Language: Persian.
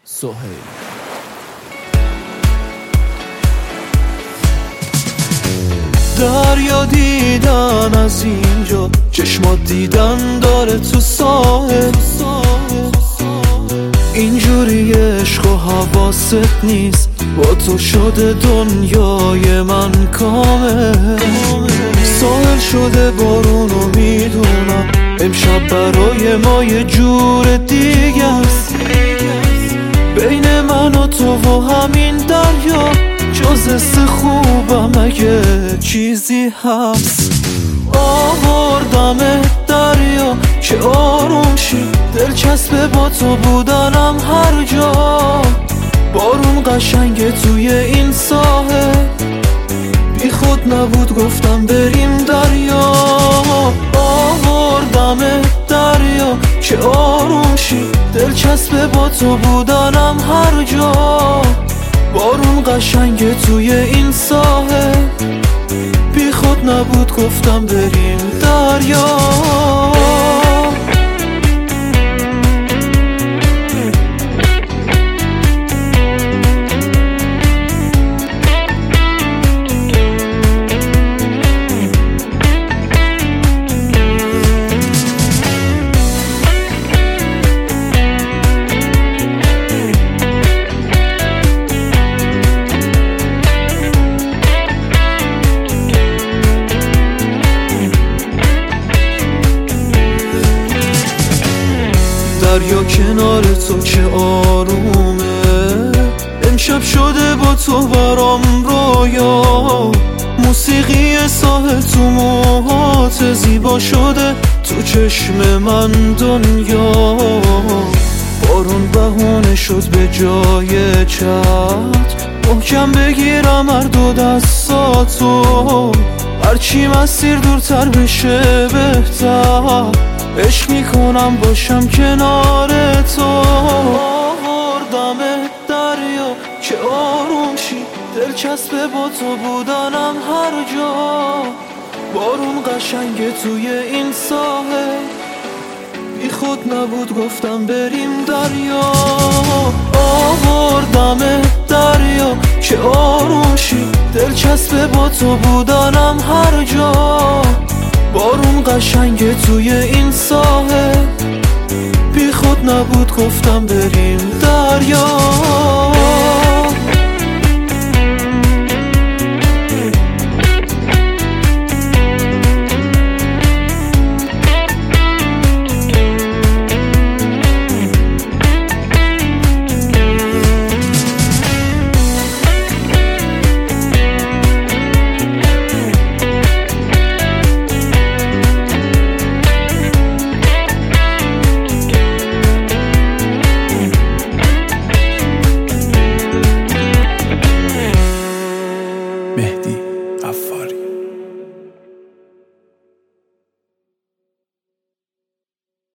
سهیل. دریا دیدن از اینجا، چشمات دیدن داره تو ساحل. اینجوری عشق و حواست نیست، با تو شده دنیای من کامل. ساحل شده بارونو میدونم، امشب برای ما یه جور دیگه است. بین من و تو و همین دریا، جز حس خوبم اگه چیزی هست. آوردم دریا که آروم شی، دلچسبه با تو بودنم هر جا. بارون قشنگه توی این ساحل، بی خود نبود گفتم بریم دریا. آوردم دریا که آروم شی، دلچسبه با تو بودنم هر جا. بارون قشنگه توی این ساحل، بی خود نبود گفتم بریم دریا. دریا کنار تو که آرومه، امشب شده با تو برام رویا. موسیقی ساحل تو موهات زیبا شده، تو چشم من دنیا. بارون بهونه شد به جای چت، محکم بگیرم هر دو دستاتو. هرچی مسیر دورتر بشه بهتر، عشق میکنم باشم کنار تو. آوردم دریا که آروم شی، دلچسبه با تو بودنم هر جا. بارون قشنگه توی این ساحل، بی خود نبود گفتم بریم دریا. آوردم دریا که آروم شی، دلچسبه با تو بودنم هر جا. بارون قشنگه توی این ساحل، بی خود نبود گفتم بریم دریا. مهدی غفاری.